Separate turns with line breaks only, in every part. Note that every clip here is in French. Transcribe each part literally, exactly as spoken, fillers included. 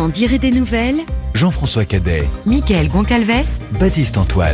m'en dirai des nouvelles.
Jean-François Cadet,
Mickaël Goncalves,
Baptiste Antoine.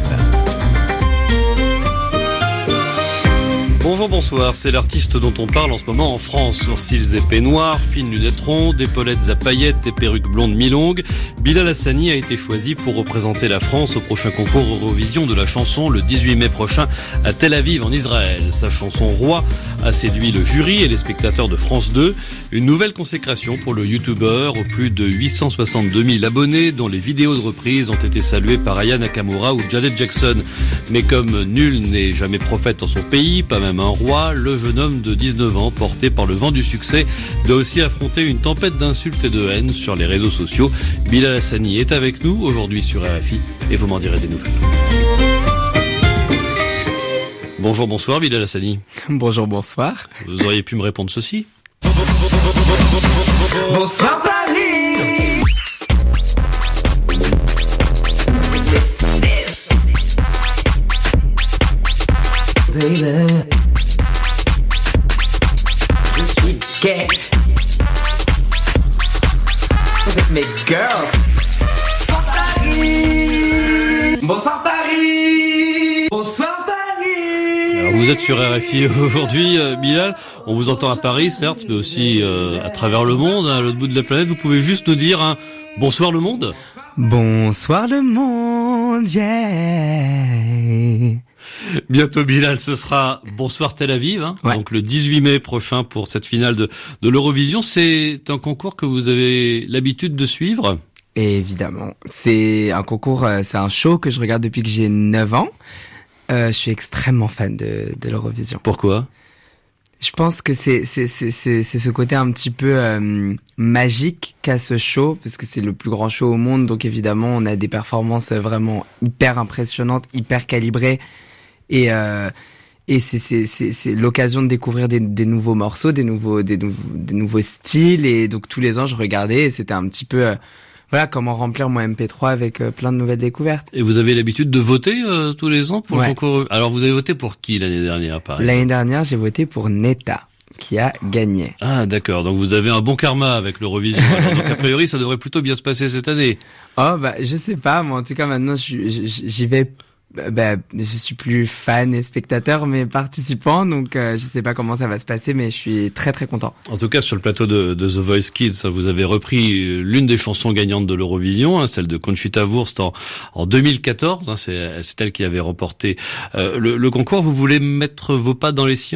Bonjour, bonsoir, c'est l'artiste dont on parle en ce moment en France. Sourcils épais noirs, fines lunettes rondes, épaulettes à paillettes et perruques blondes mi-longues. Bilal Hassani a été choisi pour représenter la France au prochain concours Eurovision de la chanson le dix-huit mai prochain à Tel Aviv en Israël. Sa chanson Roi a séduit le jury et les spectateurs de France deux. Une nouvelle consécration pour le youtubeur aux plus de huit cent soixante-deux mille abonnés dont les vidéos de reprise ont été saluées par Aya Nakamura ou Janet Jackson. Mais comme nul n'est jamais prophète en son pays, pas même un roi, le jeune homme de dix-neuf ans, porté par le vent du succès, doit aussi affronter une tempête d'insultes et de haine sur les réseaux sociaux. Bilal Hassani est avec nous aujourd'hui sur R F I et vous m'en direz des nouvelles. Bonjour, bonsoir Bilal Hassani.
Bonjour, bonsoir.
Vous auriez pu me répondre ceci.
Bonsoir Paris. Baby, je suis gay avec mes girls. Paris. Bonsoir Paris. Bonsoir Paris.
Alors vous êtes sur R F I aujourd'hui, euh, Bilal. On vous entend à Paris, certes, mais aussi euh, à travers le monde, hein, à l'autre bout de la planète. Vous pouvez juste nous dire hein, bonsoir le monde.
Bonsoir le monde, yeah.
Bientôt Bilal, ce sera Bonsoir Tel Aviv, hein,
ouais.
Donc le dix-huit mai prochain pour cette finale de, de l'Eurovision. C'est un concours que vous avez l'habitude de suivre ?
Et évidemment, c'est un concours, c'est un show que je regarde depuis que j'ai neuf ans. Euh, je suis extrêmement fan de, de l'Eurovision.
Pourquoi ?
Je pense que c'est c'est c'est c'est c'est ce côté un petit peu euh, magique qu'a ce show, parce que c'est le plus grand show au monde, donc évidemment on a des performances vraiment hyper impressionnantes, hyper calibrées, et euh, et c'est c'est c'est c'est l'occasion de découvrir des des nouveaux morceaux, des nouveaux des nouveaux des nouveaux styles, et donc tous les ans je regardais et c'était un petit peu euh, voilà, comment remplir mon M P trois avec euh, plein de nouvelles découvertes.
Et vous avez l'habitude de voter euh, tous les ans pour
ouais.
le concours. Alors vous avez voté pour qui l'année dernière, par exemple ?
L'année dernière, j'ai voté pour Netta, qui a gagné.
Ah d'accord, donc vous avez un bon karma avec l'Eurovision. Alors, donc a priori, ça devrait plutôt bien se passer cette année.
Oh bah je sais pas, moi en tout cas maintenant je, je, j'y vais. Bah, je suis plus fan et spectateur, mais participant, donc euh, je sais pas comment ça va se passer, mais je suis très très content.
En tout cas, sur le plateau de, de The Voice Kids, vous avez repris l'une des chansons gagnantes de l'Eurovision, hein, celle de Conchita Wurst en, en deux mille quatorze. Hein, c'est, c'est elle qui avait remporté euh, le, le concours. Vous voulez mettre vos pas dans les siens ?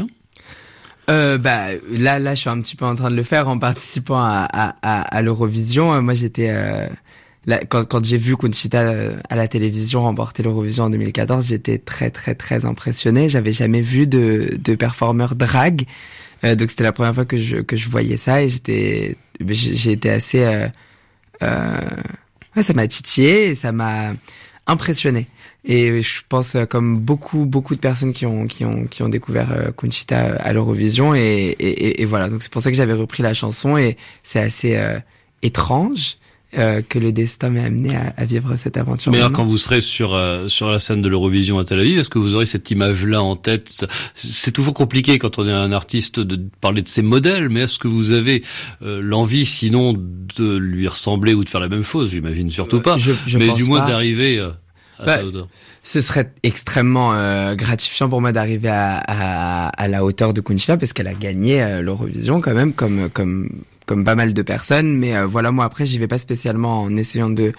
Euh, bah là, là, je suis un petit peu en train de le faire en participant à, à, à, à l'Eurovision. Moi, j'étais euh, là, quand, quand j'ai vu Conchita à la télévision remporter l'Eurovision en deux mille quatorze, j'étais très, très, très impressionné. J'avais jamais vu de, de performeur drag, euh, donc c'était la première fois que je que je voyais ça et j'étais, j'ai été assez, euh, euh, ouais, ça m'a titillé et ça m'a impressionné. Et je pense euh, comme beaucoup beaucoup de personnes qui ont qui ont qui ont découvert euh, Conchita à l'Eurovision et, et et et voilà, donc c'est pour ça que j'avais repris la chanson et c'est assez euh, étrange euh, que le destin m'ait amené à, à vivre cette aventure.
Mais alors, quand vous serez sur euh, sur la scène de l'Eurovision à Tel Aviv, est-ce que vous aurez cette image-là en tête ? C'est toujours compliqué quand on est un artiste de parler de ses modèles, mais est-ce que vous avez euh, l'envie, sinon, de lui ressembler ou de faire la même chose ? J'imagine surtout pas.
Je, je
mais
pense
du moins
pas.
d'arriver euh, à
bah,
sa hauteur.
Ce serait extrêmement euh, gratifiant pour moi d'arriver à, à, à la hauteur de Conchita parce qu'elle a gagné euh, l'Eurovision quand même, comme comme comme pas mal de personnes. Mais euh, voilà, moi après j'y vais pas spécialement en essayant de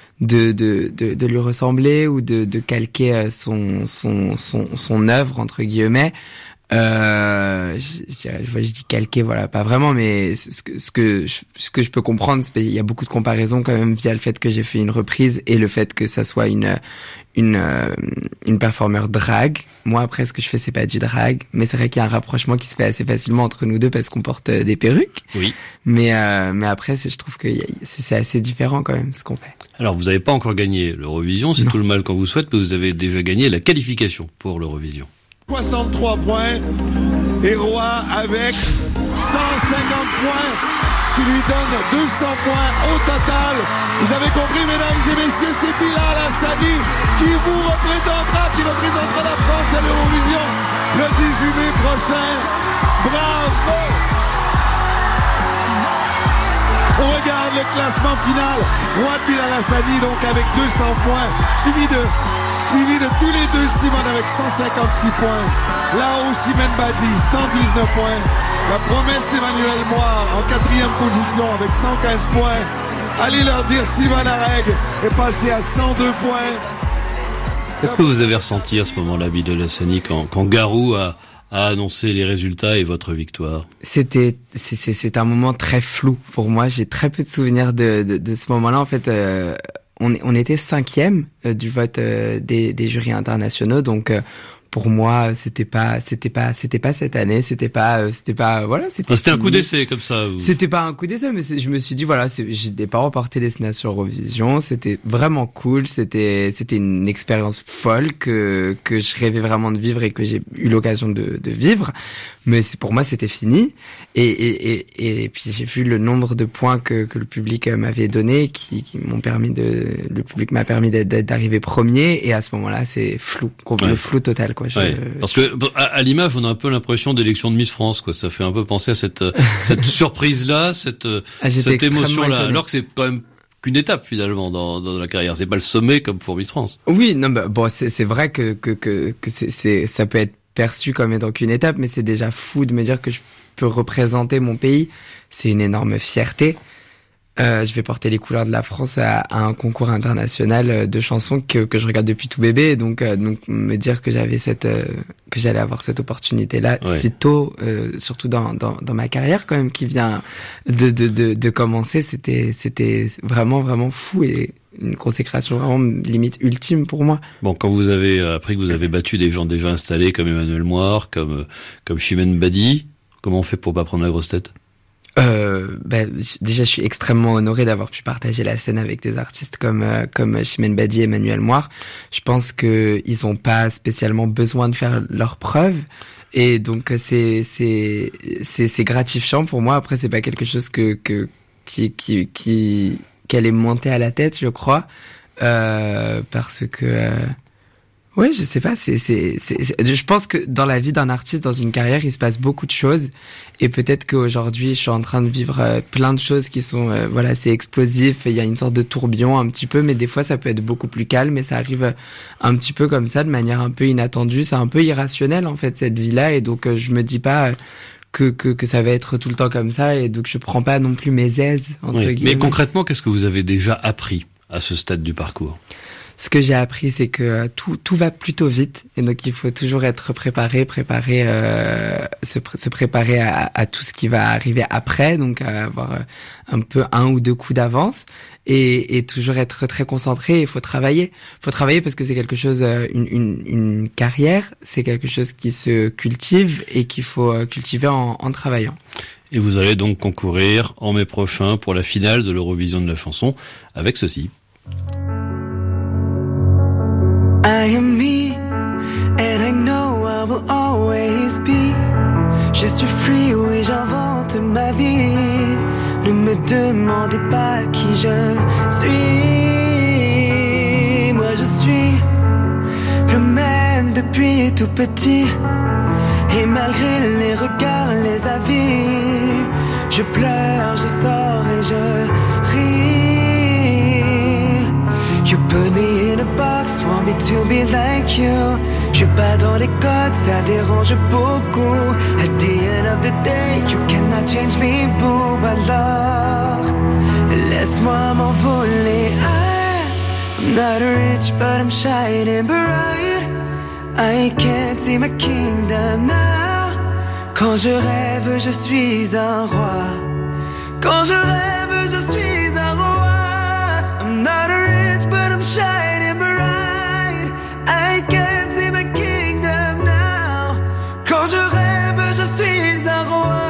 de de de, de lui ressembler ou de de calquer euh, son son son son œuvre entre guillemets. Euh, je, je, je, je dis calquer, voilà, pas vraiment, mais ce que ce que je, ce que je peux comprendre, c'est qu'il y a beaucoup de comparaisons quand même via le fait que j'ai fait une reprise et le fait que ça soit une une une performeur drag. Moi après, ce que je fais, c'est pas du drag, mais c'est vrai qu'il y a un rapprochement qui se fait assez facilement entre nous deux parce qu'on porte des perruques.
Oui.
Mais euh, mais après, c'est, je trouve que c'est, c'est assez différent quand même ce qu'on fait.
Alors vous n'avez pas encore gagné l'Eurovision, c'est non. Tout le mal qu'on vous souhaite, mais vous avez déjà gagné la qualification pour l'Eurovision.
soixante-trois points et Roi avec cent cinquante points qui lui donne deux cents points au total. Vous avez compris, mesdames et messieurs, c'est Bilal Hassani qui vous représentera, qui représentera la France à l'Eurovision le dix-huit mai prochain. Bravo! On regarde le le classement final. Roi Bilal Hassani donc avec deux cents points, suivi de suivi de tous les deux Simone avec cent cinquante-six points. Là-haut, Chimène Badi, cent dix-neuf points. La promesse d'Emmanuel Moire en quatrième position avec cent quinze points. Allez leur dire, Sylvain Larègue est passé à cent deux points.
Qu'est-ce que vous avez ressenti à ce moment-là, Bilal Hassani, quand, quand Garou a, a annoncé les résultats et votre victoire?
C'était, c'est, c'est, c'est un moment très flou pour moi. J'ai très peu de souvenirs de, de, de ce moment-là. En fait, euh, on, on était cinquième euh, du vote euh, des, des jurys internationaux, donc. Euh, Pour moi, c'était pas, c'était pas, c'était pas cette année, c'était pas, c'était pas, voilà, c'était.
Enfin, c'était un coup d'essai comme ça. Ou...
C'était pas un coup d'essai, mais je me suis dit voilà, c'est, j'ai pas remporté Destination Eurovision, c'était vraiment cool, c'était, c'était une expérience folle que que je rêvais vraiment de vivre et que j'ai eu l'occasion de de vivre. Mais c'est pour moi, c'était fini. Et et et et puis j'ai vu le nombre de points que que le public m'avait donné, qui qui m'ont permis de, le public m'a permis d'arriver premier. Et à ce moment-là, c'est flou, le ouais. flou total, quoi. Je...
Ouais, parce que à, à l'image, on a un peu l'impression d'élection de Miss France, quoi. Ça fait un peu penser à cette cette surprise-là, cette ah, cette émotion-là, étonné. Alors que c'est quand même qu'une étape finalement dans dans la carrière. C'est pas le sommet comme pour Miss France.
Oui, non, bah, bon, c'est c'est vrai que que que que c'est c'est ça peut être perçu comme étant qu'une étape, mais c'est déjà fou de me dire que je peux représenter mon pays. C'est une énorme fierté. Euh, je vais porter les couleurs de la France à, à un concours international de chansons que, que je regarde depuis tout bébé. Donc, euh, donc me dire que j'avais cette, euh, que j'allais avoir cette opportunité-là ouais. si tôt, euh, surtout dans, dans, dans ma carrière quand même qui vient de, de, de, de commencer, c'était, c'était vraiment, vraiment fou et une consécration vraiment limite ultime pour moi.
Bon, quand vous avez appris que vous avez battu des gens déjà installés comme Emmanuel Moire, comme, comme Chimène Badi, comment on fait pour pas prendre la grosse tête?
Euh, ben, déjà, je suis extrêmement honoré d'avoir pu partager la scène avec des artistes comme euh, comme Chimène Badi et Emmanuel Moire. Je pense que ils ont pas spécialement besoin de faire leurs preuves et donc c'est c'est c'est c'est gratifiant pour moi. Après, c'est pas quelque chose que que qui qui qui qu'elle est montée à la tête, je crois, euh, parce que euh, ouais, je sais pas, c'est, c'est, c'est, c'est, je pense que dans la vie d'un artiste, dans une carrière, il se passe beaucoup de choses. Et peut-être qu'aujourd'hui, je suis en train de vivre euh, plein de choses qui sont, euh, voilà, c'est explosif. Il y a une sorte de tourbillon un petit peu, mais des fois, ça peut être beaucoup plus calme. Et ça arrive euh, un petit peu comme ça, de manière un peu inattendue. C'est un peu irrationnel, en fait, cette vie-là. Et donc, euh, je me dis pas euh, que, que, que ça va être tout le temps comme ça. Et donc, je prends pas non plus mes aises, entre
oui.
guillemets.
Mais concrètement, qu'est-ce que vous avez déjà appris à ce stade du parcours?
Ce que j'ai appris, c'est que euh, tout tout va plutôt vite et donc il faut toujours être préparé, préparer, euh, se, pr- se préparer à, à tout ce qui va arriver après, donc à avoir euh, un peu un ou deux coups d'avance et, et toujours être très concentré. Il faut travailler, faut travailler parce que c'est quelque chose, euh, une, une une carrière, c'est quelque chose qui se cultive et qu'il faut euh, cultiver en, en travaillant.
Et vous allez donc concourir en mai prochain pour la finale de l'Eurovision de la chanson avec ceci.
I am me, and I know I will always be. Je suis free, oui, j'invente ma vie. Ne me demandez pas qui je suis. Moi je suis le même depuis tout petit. Et malgré les regards, les avis, je pleure, je sors et je ris. You put me in a box, want me to be like you. Je suis pas dans les codes, ça dérange beaucoup. At the end of the day, you cannot change me, boo. Alors, laisse-moi m'envoler. I'm not rich, but I'm shining bright. I can't see my kingdom now. Quand je rêve, je suis un roi. Quand je rêve, je suis un roi. I'm not rich, but I'm shining bright. I can't see my kingdom now. Quand je rêve, je suis un roi.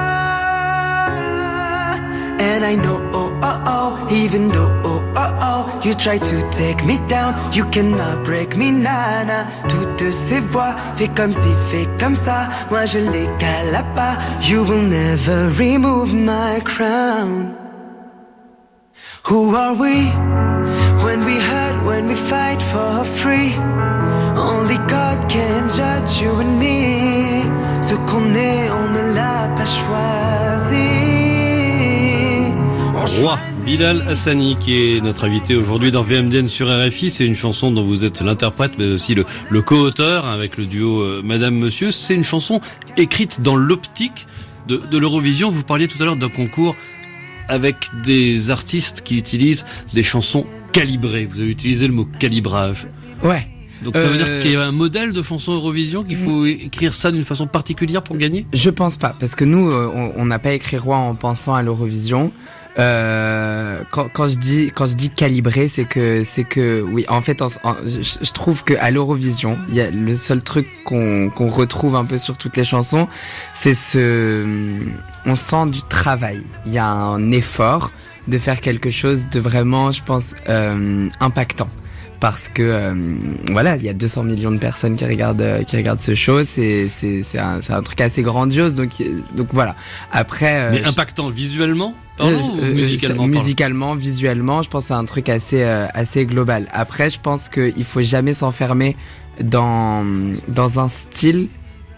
And I know, oh, oh, oh, even though, oh, oh, oh, you try to take me down, you cannot break me, nana. Toutes ces voix, fais comme si, fais comme ça. Moi je les cala pas. You will never remove my crown. Who are we? When we hurt, when we fight for free. Only God can judge you and me. Ce qu'on est, on ne l'a pas choisi.
Roi Bilal Hassani qui est notre invité aujourd'hui dans V M D N sur R F I. C'est une chanson dont vous êtes l'interprète mais aussi le, le co-auteur avec le duo euh, Madame Monsieur. C'est une chanson écrite dans l'optique de, de l'Eurovision. Vous parliez tout à l'heure d'un concours avec des artistes qui utilisent des chansons calibrées. Vous avez utilisé le mot calibrage.
Ouais.
Donc ça veut
euh...
dire qu'il y a un modèle de chanson Eurovision, qu'il faut écrire ça d'une façon particulière pour gagner ?
Je pense pas, parce que nous, on n'a pas écrit Roi en pensant à l'Eurovision. Euh, quand, quand je dis quand je dis calibré, c'est que c'est que oui, en fait, en, en, je, je trouve que à l'Eurovision, il y a le seul truc qu'on qu'on retrouve un peu sur toutes les chansons, c'est ce, on sent du travail. Il y a un effort de faire quelque chose de vraiment, je pense, euh, impactant. Parce que euh, voilà, il y a deux cents millions de personnes qui regardent euh, qui regardent ce show, c'est c'est c'est un c'est un truc assez grandiose, donc donc voilà. Après euh,
mais impactant je... visuellement, pardon,
euh,
ou musicalement,
euh, musicalement, visuellement, je pense que c'est un truc assez euh, assez global. Après, je pense que il faut jamais s'enfermer dans dans un style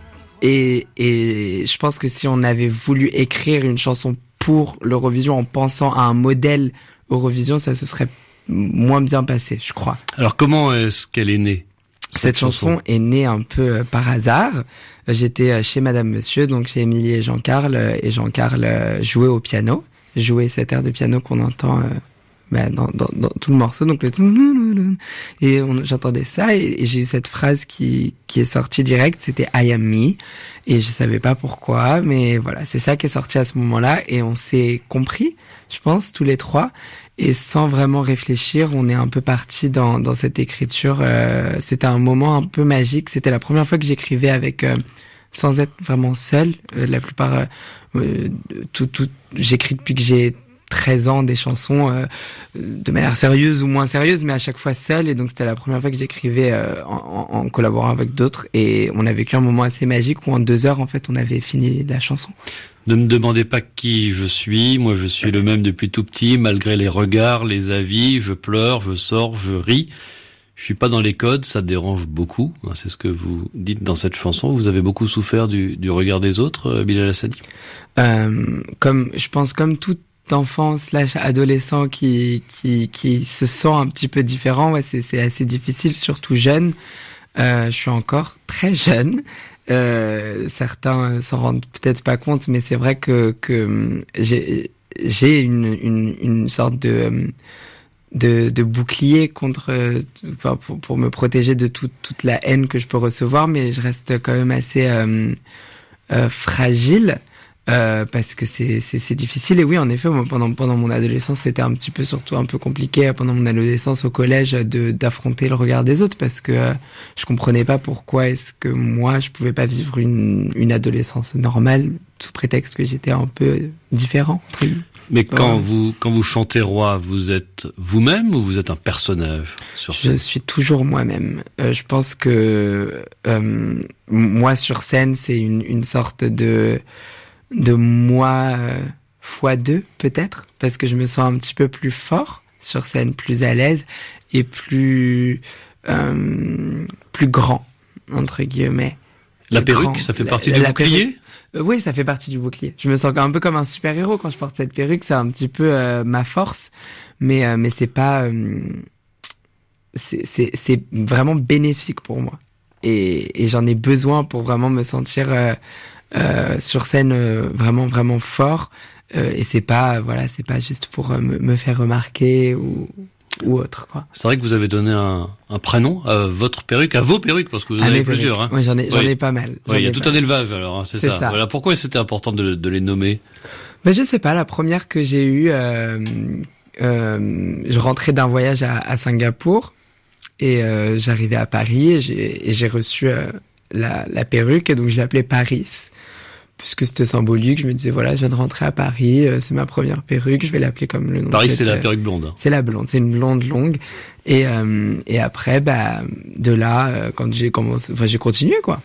et et je pense que si on avait voulu écrire une chanson pour l'Eurovision en pensant à un modèle Eurovision, ça se serait moins bien passé, je crois.
Alors comment est-ce qu'elle est née ?
Cette,
cette
chanson,
chanson
est née un peu par hasard. J'étais chez Madame Monsieur, donc chez Émilie et Jean-Carl, et Jean-Carl jouait au piano, jouait cet air de piano qu'on entend euh, bah, dans, dans, dans tout le morceau, donc le et on, j'entendais ça et, et j'ai eu cette phrase qui qui est sortie direct, c'était I am me, et je savais pas pourquoi, mais voilà, c'est ça qui est sorti à ce moment-là et on s'est compris, je pense, tous les trois. Et sans vraiment réfléchir, on est un peu parti dans dans cette écriture. Euh, c'était un moment un peu magique. C'était la première fois que j'écrivais avec euh, sans être vraiment seul. Euh, la plupart, euh, tout tout, j'écris depuis que j'ai treize ans des chansons euh, de manière sérieuse ou moins sérieuse, mais à chaque fois seul. Et donc c'était la première fois que j'écrivais euh, en, en, en collaborant avec d'autres. Et on a vécu un moment assez magique où en deux heures, en fait, on avait fini la chanson.
Ne me demandez pas qui je suis, moi je suis le même depuis tout petit, malgré les regards, les avis, je pleure, je sors, je ris. Je suis pas dans les codes, ça dérange beaucoup. C'est ce que vous dites dans cette chanson. Vous avez beaucoup souffert du, du regard des autres, Bilal Hassani ?
euh, Comme, je pense comme tout enfant slash adolescent qui, qui, qui se sent un petit peu différent, ouais, c'est, c'est assez difficile, surtout jeune. Euh, je suis encore très jeune. Euh, certains s'en rendent peut-être pas compte, mais c'est vrai que que j'ai j'ai une une une sorte de de, de bouclier contre, enfin, pour pour me protéger de toute toute la haine que je peux recevoir, mais je reste quand même assez euh, euh, fragile. Euh, parce que c'est c'est c'est difficile et oui en effet moi, pendant pendant mon adolescence c'était un petit peu surtout un peu compliqué pendant mon adolescence au collège de d'affronter le regard des autres parce que euh, je comprenais pas pourquoi est-ce que moi je pouvais pas vivre une une adolescence normale sous prétexte que j'étais un peu différent.
Mais quand euh, vous quand vous chantez Roi, vous êtes vous-même ou vous êtes un personnage sur scène ?
Je suis toujours moi-même. Euh, je pense que euh, moi sur scène c'est une une sorte de de moi euh, fois deux peut-être parce que je me sens un petit peu plus fort sur scène, plus à l'aise et plus euh, plus grand entre guillemets.
La perruque, grand, ça fait partie la, du la bouclier perruque,
euh, Oui, ça fait partie du bouclier. Je me sens un peu comme un super-héros quand je porte cette perruque, c'est un petit peu euh, ma force, mais euh, mais c'est pas euh, c'est c'est c'est vraiment bénéfique pour moi et et j'en ai besoin pour vraiment me sentir euh, Euh, sur scène euh, vraiment vraiment fort euh, et c'est pas voilà c'est pas juste pour euh, me, me faire remarquer ou ou autre quoi.
C'est vrai que vous avez donné un, un prénom à votre perruque, à vos perruques parce que vous en avez plusieurs. Hein.
Oui, j'en ai j'en oui. ai pas mal.
Oui, il y a tout un élevage alors hein, c'est, c'est ça. ça. Voilà pourquoi c'était important de, de les nommer.
Mais je sais pas, la première que j'ai eue, euh, euh, je rentrais d'un voyage à, à Singapour et euh, j'arrivais à Paris et j'ai et j'ai reçu euh, la la perruque et donc je l'appelais Paris. Puisque c'était symbolique, je me disais voilà, je viens de rentrer à Paris, euh, c'est ma première perruque, je vais l'appeler comme le nom.
Paris,
cette,
c'est la perruque blonde.
C'est la blonde, c'est une blonde longue. Et euh, et après, bah de là, euh, quand j'ai commencé, enfin j'ai continué quoi.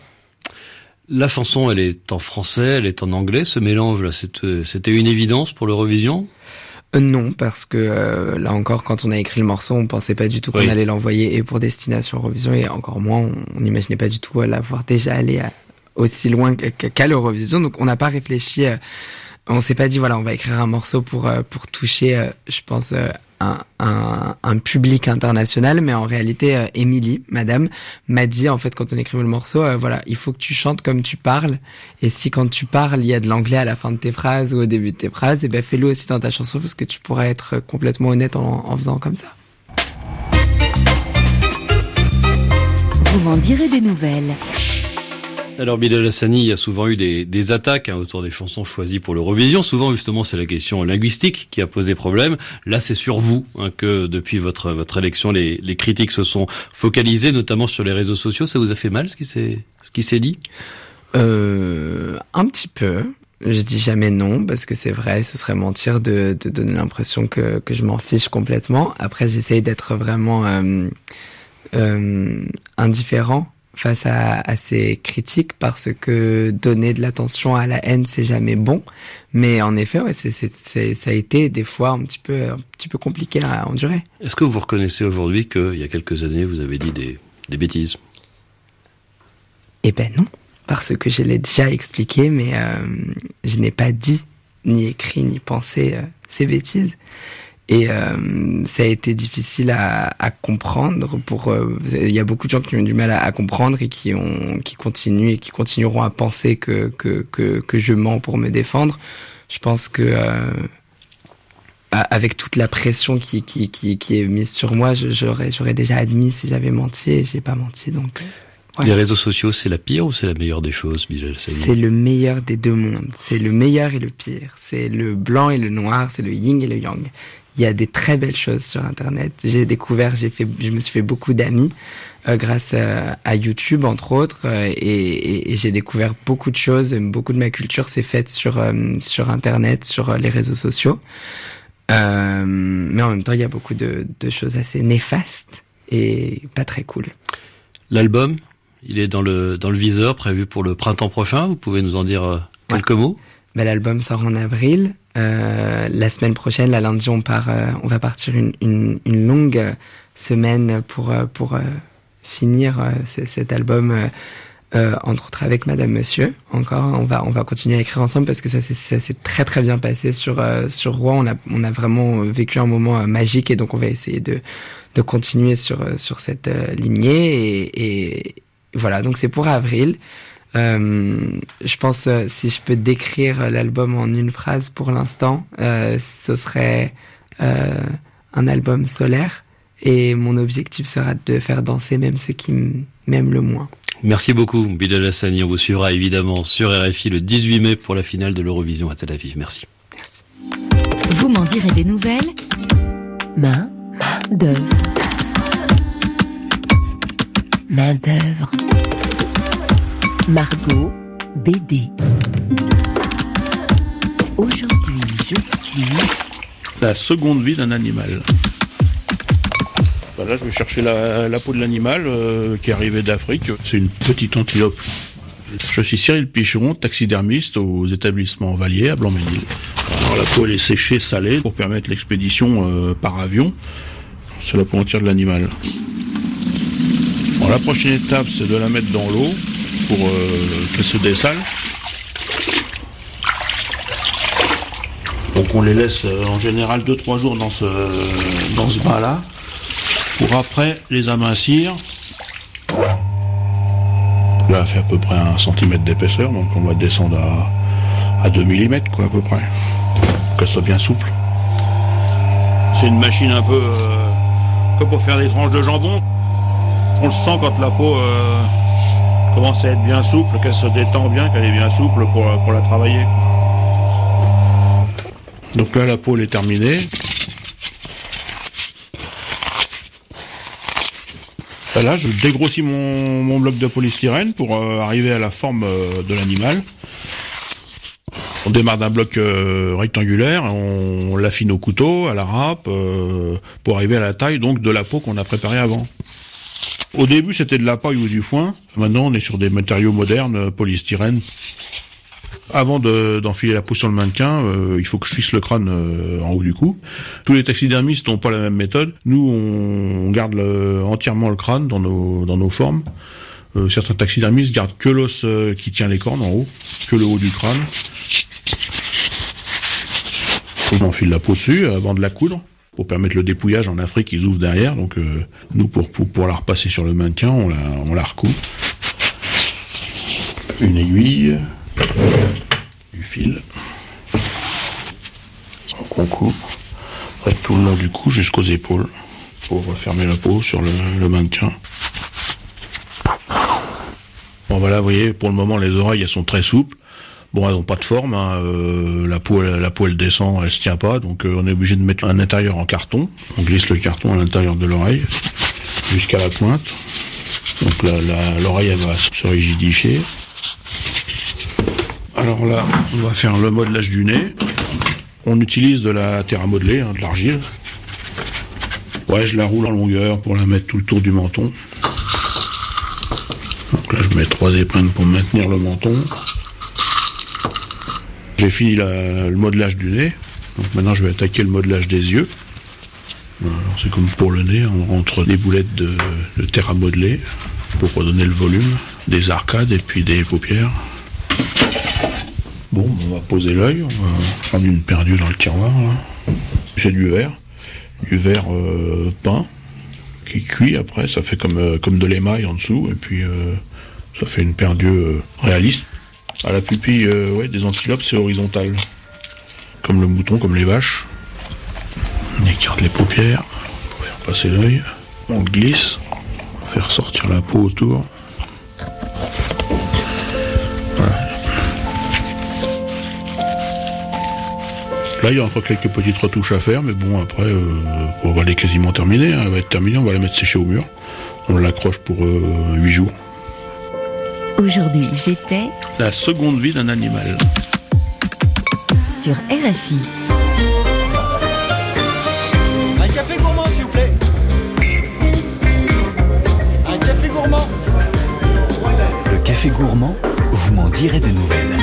La chanson, elle est en français, elle est en anglais. Ce mélange là, c'était, c'était une évidence pour l'Eurovision ?
Euh, non, parce que euh, là encore, quand on a écrit le morceau, on pensait pas du tout qu'on oui. allait l'envoyer et pour Destination Eurovision et encore moins, on n'imaginait pas du tout l'avoir déjà allé à aussi loin qu'à l'Eurovision, donc on n'a pas réfléchi on s'est pas dit voilà, on va écrire un morceau pour euh, pour toucher, euh, je pense, euh, un, un un public international, mais en réalité, euh, Émilie, madame, m'a dit en fait quand on écrivait le morceau, euh, voilà, il faut que tu chantes comme tu parles, et si quand tu parles il y a de l'anglais à la fin de tes phrases ou au début de tes phrases, et ben fais-le aussi dans ta chanson parce que tu pourras être complètement honnête en, en faisant comme ça.
Vous m'en direz des nouvelles.
Alors Bilal Hassani, il y a souvent eu des, des attaques hein, autour des chansons choisies pour l'Eurovision. Souvent, justement, c'est la question linguistique qui a posé problème. Là, c'est sur vous hein, que depuis votre votre élection, les, les critiques se sont focalisées, notamment sur les réseaux sociaux. Ça vous a fait mal ce qui s'est ce qui s'est dit ?
Euh, un petit peu. Je dis jamais non parce que c'est vrai, ce serait mentir de, de donner l'impression que que je m'en fiche complètement. Après, j'essaye d'être vraiment euh, euh, indifférent face à, à ces critiques parce que donner de l'attention à la haine c'est jamais bon, mais en effet ouais c'est c'est, c'est ça a été des fois un petit peu un petit peu compliqué à endurer.
Est-ce que vous reconnaissez aujourd'hui qu'il y a quelques années vous avez dit des des bêtises ?
Eh ben non, parce que je l'ai déjà expliqué, mais euh, je n'ai pas dit ni écrit ni pensé euh, ces bêtises. Et euh, ça a été difficile à, à comprendre. Pour, euh, il y a beaucoup de gens qui ont du mal à, à comprendre et qui ont, qui continuent et qui continueront à penser que que que, que je mens pour me défendre. Je pense que euh, avec toute la pression qui qui qui, qui est mise sur moi, je, j'aurais j'aurais déjà admis si j'avais menti et j'ai pas menti. Donc
ouais. Les réseaux sociaux, c'est la pire ou c'est la meilleure des choses, Bilal Hassani ?
C'est le meilleur des deux mondes. C'est le meilleur et le pire. C'est le blanc et le noir. C'est le yin et le yang. Il y a des très belles choses sur Internet. J'ai découvert, j'ai fait, je me suis fait beaucoup d'amis euh, grâce euh, à YouTube entre autres, euh, et, et, et j'ai découvert beaucoup de choses. Beaucoup de ma culture s'est faite sur euh, sur Internet, sur euh, les réseaux sociaux. Euh, mais en même temps, il y a beaucoup de, de choses assez néfastes et pas très cool.
L'album, il est dans le dans le viseur, prévu pour le printemps prochain. Vous pouvez nous en dire euh, quelques ouais. mots ?
Ben, l'album sort en avril. Euh, la semaine prochaine, la lundi, on part, euh, on va partir une, une, une longue euh, semaine pour euh, pour euh, finir euh, c- cet album, euh, euh, entre autres avec Madame Monsieur. Encore, on va on va continuer à écrire ensemble parce que ça s'est ça s'est très très bien passé sur euh, sur Rouen. On a on a vraiment vécu un moment euh, magique et donc on va essayer de de continuer sur euh, sur cette euh, lignée et, et voilà. Donc c'est pour avril. Euh, je pense, euh, si je peux décrire l'album en une phrase pour l'instant, euh, ce serait euh, un album solaire et mon objectif sera de faire danser même ceux qui m'aiment le moins.
Merci beaucoup, Bilal Hassani. On vous suivra évidemment sur R F I le dix-huit mai pour la finale de l'Eurovision à Tel Aviv. Merci.
Merci.
Vous m'en direz des nouvelles. Main, main d'œuvre. Main d'œuvre. Margot, B D. Aujourd'hui, je suis...
La seconde vie d'un animal. Là, je vais chercher la, la peau de l'animal euh, qui est arrivé d'Afrique. C'est une petite antilope. Je suis Cyril Pichon, taxidermiste aux établissements Valier à Blanc-Ménil. Alors, la peau elle est séchée, salée pour permettre l'expédition euh, par avion. C'est la peau entière de l'animal. Alors, la prochaine étape, c'est de la mettre dans l'eau pour euh, qu'elle se dessale. Donc on les laisse euh, en général deux trois jours dans ce dans ce bain-là pour après les amincir. Là, elle fait à peu près un centimètre d'épaisseur, donc on va descendre à, à deux millimètres quoi à peu près, pour qu'elle soit bien souple. C'est une machine un peu euh, comme pour faire des tranches de jambon. On le sent quand la peau euh, commence à être bien souple, qu'elle se détend bien, qu'elle est bien souple pour, pour la travailler. Donc là, la peau elle est terminée. Là, je dégrossis mon, mon bloc de polystyrène pour euh, arriver à la forme euh, de l'animal. On démarre d'un bloc euh, rectangulaire, on, on l'affine au couteau, à la râpe, euh, pour arriver à la taille donc de la peau qu'on a préparée avant. Au début, c'était de la paille ou du foin. Maintenant, on est sur des matériaux modernes, polystyrène. Avant de, d'enfiler la peau sur le mannequin, euh, il faut que je fixe le crâne euh, en haut du cou. Tous les taxidermistes n'ont pas la même méthode. Nous, on garde le, entièrement le crâne dans nos, dans nos formes. Euh, certains taxidermistes gardent que l'os euh, qui tient les cornes en haut, que le haut du crâne. On enfile la peau dessus avant de la coudre. Pour permettre le dépouillage en Afrique, ils ouvrent derrière. Donc euh, nous, pour, pour, pour la repasser sur le maintien, on la, on la recoue. Une aiguille, du fil. Donc on coupe après, tout le long du cou jusqu'aux épaules pour refermer la peau sur le, le maintien. Bon voilà, vous voyez, pour le moment, les oreilles, elles sont très souples. Bon, elles n'ont pas de forme, hein. euh, la peau, elle, la peau, elle descend, elle se tient pas, donc euh, on est obligé de mettre un intérieur en carton. On glisse le carton à l'intérieur de l'oreille jusqu'à la pointe. Donc la, la, l'oreille, elle va se rigidifier. Alors là, on va faire le modelage du nez. On utilise de la terre à modeler, hein, de l'argile. Ouais, je la roule en longueur pour la mettre tout le tour du menton. Donc là, je mets trois épingles pour maintenir le menton. J'ai fini la, le modelage du nez, donc maintenant je vais attaquer le modelage des yeux. Alors c'est comme pour le nez, on rentre des boulettes de, de terre à modeler pour redonner le volume, des arcades et puis des paupières. Bon, on va poser l'œil, on va prendre une paire d'yeux dans le tiroir. Là. C'est du verre, du verre euh, peint, qui cuit après, ça fait comme, euh, comme de l'émail en dessous, et puis euh, ça fait une paire d'yeux euh, réaliste. À la pupille euh, ouais, des antilopes, c'est horizontal. Comme le mouton, comme les vaches. On écarte les paupières pour faire passer l'œil. On le glisse, on fait ressortir la peau autour. Voilà. Là, il y a encore quelques petites retouches à faire, mais bon, après, euh, on va les quasiment terminer. Hein, elle va être terminée, on va la mettre sécher au mur. On l'accroche pour euh, huit jours.
Aujourd'hui, j'étais...
La seconde vie d'un animal.
Sur R F I.
Un café gourmand, s'il vous plaît. Un café gourmand.
Le café gourmand, vous m'en direz des nouvelles.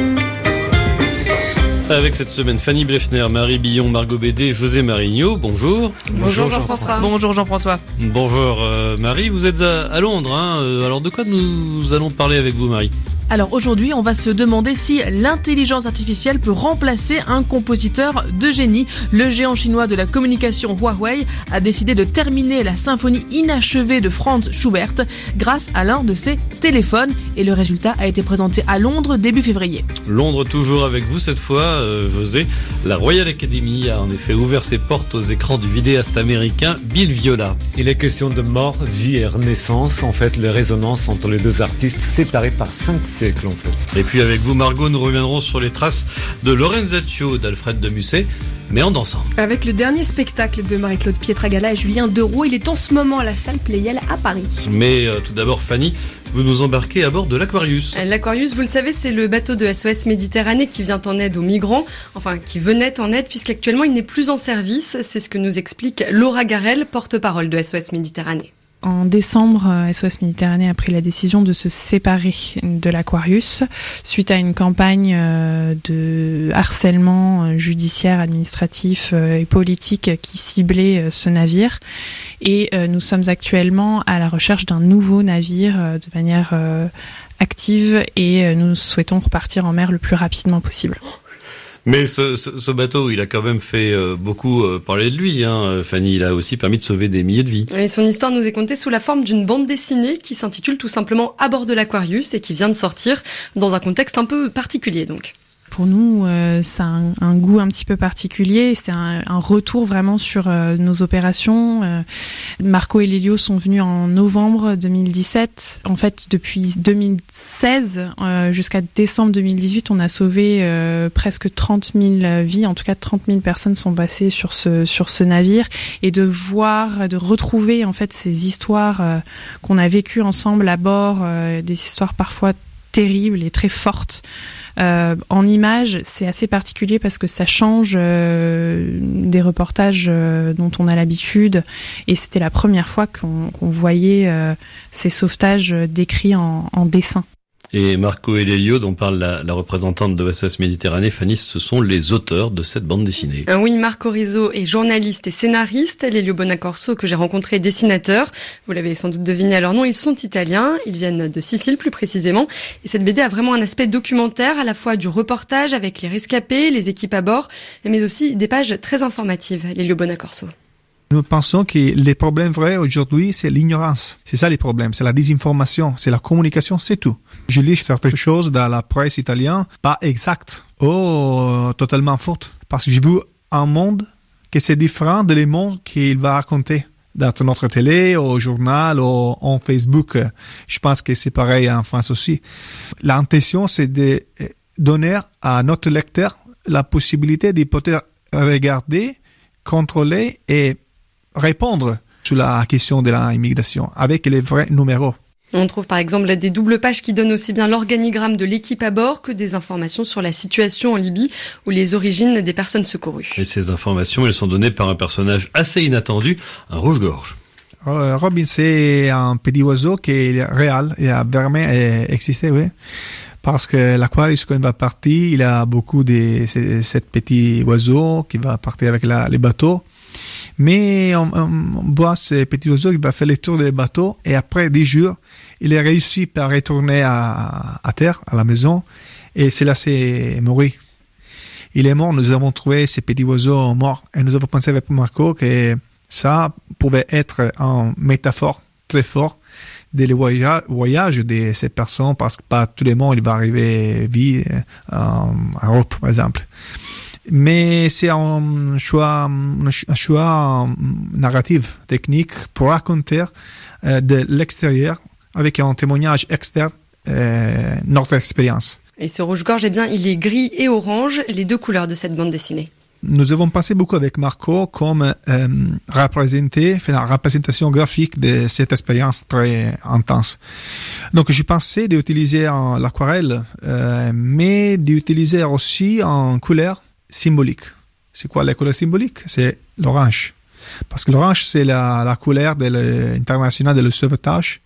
Avec cette semaine, Fanny Blechner, Marie Billon, Margot Bédé, José Marigno. Bonjour.
Bonjour Jean-François. Bonjour Jean-François.
Bonjour euh, Marie, vous êtes à, à Londres. Hein. Alors de quoi nous allons parler avec vous, Marie ?
Alors aujourd'hui, on va se demander si l'intelligence artificielle peut remplacer un compositeur de génie. Le géant chinois de la communication Huawei a décidé de terminer la symphonie inachevée de Franz Schubert grâce à l'un de ses téléphones. Et le résultat a été présenté à Londres début février.
Londres toujours avec vous cette fois, euh, José. La Royal Academy a en effet ouvert ses portes aux écrans du vidéaste américain Bill Viola.
Il est question de mort, vie et renaissance. En fait, les résonances entre les deux artistes séparés par cinq siècles en fait.
Et puis avec vous, Margot, nous reviendrons sur les traces de Lorenzaccio d'Alfred de Musset, mais en dansant.
Avec le dernier spectacle de Marie-Claude Pietragala et Julien Deroux, il est en ce moment à la salle Playel à Paris.
Mais euh, tout d'abord, Fanny, vous nous embarquez à bord de l'Aquarius.
L'Aquarius, vous le savez, c'est le bateau de S O S Méditerranée qui vient en aide aux migrants, enfin qui venait en aide puisqu'actuellement il n'est plus en service. C'est ce que nous explique Laura Garel, porte-parole de S O S Méditerranée.
En décembre, S O S Méditerranée a pris la décision de se séparer de l'Aquarius suite à une campagne de harcèlement judiciaire, administratif et politique qui ciblait ce navire. Et nous sommes actuellement à la recherche d'un nouveau navire de manière active et nous souhaitons repartir en mer le plus rapidement possible.
Mais ce, ce, ce bateau, il a quand même fait euh, beaucoup euh, parler de lui, hein, Fanny. Il a aussi permis de sauver des milliers de vies.
Et son histoire nous est contée sous la forme d'une bande dessinée qui s'intitule tout simplement À bord de l'Aquarius et qui vient de sortir dans un contexte un peu particulier donc.
Pour nous, euh, ça a un, un goût un petit peu particulier. C'est un, un retour vraiment sur euh, nos opérations. Euh, Marco et Lélio sont venus en novembre deux mille dix-sept. En fait, depuis deux mille seize euh, jusqu'à décembre deux mille dix-huit, on a sauvé euh, presque trente mille vies. En tout cas, trente mille personnes sont passées sur ce sur ce navire. Et de voir, de retrouver en fait ces histoires euh, qu'on a vécues ensemble à bord, euh, des histoires parfois terribles et très fortes. Euh, en images, c'est assez particulier parce que ça change euh, des reportages euh, dont on a l'habitude et c'était la première fois qu'on, qu'on voyait euh, ces sauvetages décrits en, en dessin.
Et Marco et Lelio, dont parle la, la représentante de S O S Méditerranée, Fanny, ce sont les auteurs de cette bande dessinée.
Euh, oui, Marco Rizzo est journaliste et scénariste. Lelio Bonacorso, que j'ai rencontré, est dessinateur. Vous l'avez sans doute deviné à leur nom, ils sont italiens. Ils viennent de Sicile plus précisément. Et cette B D a vraiment un aspect documentaire, à la fois du reportage avec les rescapés, les équipes à bord, mais aussi des pages très informatives. Lelio Bonacorso.
Nous pensons que les problèmes vrais aujourd'hui, c'est l'ignorance. C'est ça les problèmes, c'est la désinformation, c'est la communication, c'est tout. Je lis certaines choses dans la presse italienne, pas exactes, ou totalement fautes. Parce que j'ai vu un monde qui c'est différent de le monde qu'il va raconter dans notre télé, au journal, ou en Facebook. Je pense que c'est pareil en France aussi. L'intention, c'est de donner à notre lecteur la possibilité de pouvoir regarder, contrôler et répondre sur la question de l'immigration avec les vrais numéros.
On trouve par exemple des doubles pages qui donnent aussi bien l'organigramme de l'équipe à bord que des informations sur la situation en Libye ou les origines des personnes secourues.
Et ces informations, elles sont données par un personnage assez inattendu, un rouge-gorge.
Robin, c'est un petit oiseau qui est réel, il a vraiment existé, oui. Parce que l'Aquarius, quand il va partir, il a beaucoup de ces petits oiseaux qui va partir avec la, les bateaux. Mais on, on voit ce petit oiseau qui va faire le tour des bateaux et après dix jours, il a réussi à retourner à, à terre, à la maison, et c'est là c'est mort. Il est mort, nous avons trouvé ce petit oiseau mort et nous avons pensé avec Marco que ça pouvait être une métaphore très forte des voyages de ces personnes parce que pas tout le monde il va arriver vie en Europe par exemple. Mais c'est un choix, un choix narratif, technique, pour raconter euh, de l'extérieur, avec un témoignage externe, euh, notre expérience.
Et ce rouge-gorge, eh bien, il est gris et orange, les deux couleurs de cette bande dessinée.
Nous avons pensé beaucoup avec Marco comme euh, représenter, faire une représentation graphique de cette expérience très intense. Donc, j'ai pensé d'utiliser l'aquarelle, euh, mais d'utiliser aussi en couleur symbolique. C'est quoi la couleur symbolique? C'est l'orange. Parce que l'orange, c'est la, la couleur de l'international de le sauvetage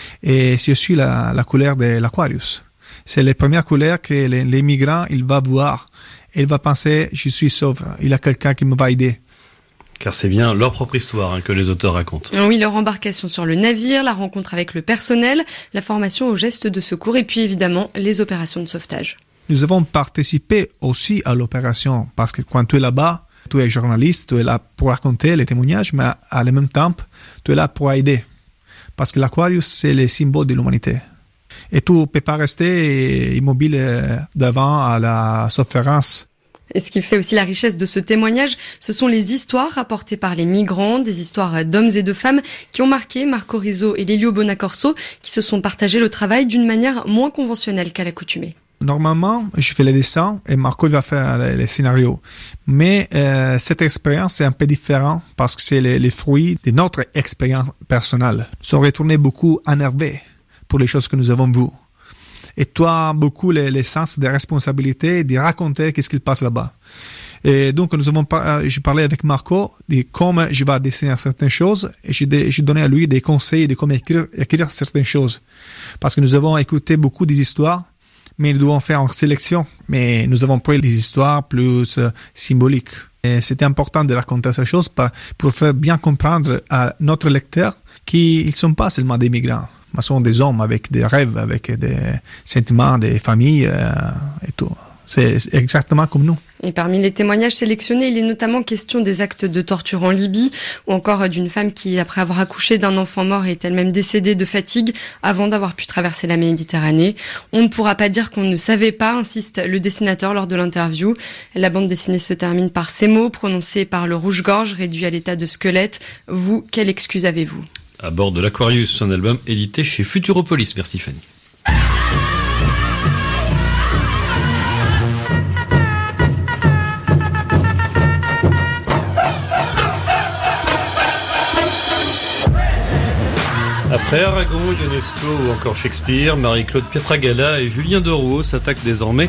et c'est aussi la, la couleur de l'Aquarius. C'est la première couleur que les, les migrants, il va voir et il va penser, je suis sauve, il y a quelqu'un qui me va aider.
Car c'est bien leur propre histoire hein, que les auteurs racontent.
Oui, leur embarcation sur le navire, la rencontre avec le personnel, la formation aux gestes de secours et puis évidemment les opérations de sauvetage.
Nous avons participé aussi à l'opération parce que quand tu es là-bas, tu es journaliste, tu es là pour raconter les témoignages, mais à la même temps, tu es là pour aider. Parce que l'Aquarius, c'est le symbole de l'humanité. Et tu ne peux pas rester immobile devant à la souffrance.
Et ce qui fait aussi la richesse de ce témoignage, ce sont les histoires rapportées par les migrants, des histoires d'hommes et de femmes qui ont marqué Marco Rizzo et Lelio Bonacorso, qui se sont partagés le travail d'une manière moins conventionnelle qu'à l'accoutumée.
Normalement, je fais les dessins et Marco va faire les, les scénarios. Mais euh, cette expérience c'est un peu différent parce que c'est les, les fruits de notre expérience personnelle. Nous sommes retournés beaucoup énervés pour les choses que nous avons vues. Et toi, beaucoup les, les sens de responsabilité de raconter qu'est-ce qu'il passe là-bas. Et donc, nous avons par, j'ai parlé avec Marco de comment je vais dessiner certaines choses et j'ai, j'ai donné à lui des conseils de comment écrire, écrire certaines choses. Parce que nous avons écouté beaucoup des histoires, mais nous devons faire une sélection. Mais nous avons pris les histoires plus euh, symboliques. Et c'était important de raconter ces choses pour faire bien comprendre à notre lecteur qu'ils ne sont pas seulement des migrants, mais sont des hommes avec des rêves, avec des sentiments, des familles euh, et tout. C'est exactement comme nous.
Et parmi les témoignages sélectionnés, il est notamment question des actes de torture en Libye ou encore d'une femme qui, après avoir accouché d'un enfant mort, est elle-même décédée de fatigue avant d'avoir pu traverser la Méditerranée. On ne pourra pas dire qu'on ne savait pas, insiste le dessinateur lors de l'interview. La bande dessinée se termine par ces mots prononcés par le rouge-gorge réduit à l'état de squelette. Vous, quelle excuse avez-vous?
À bord de l'Aquarius, un album édité chez Futuropolis. Merci Fanny. Après Aragon, Ionesco ou encore Shakespeare, Marie-Claude Pietragala et Julien Derouault s'attaquent désormais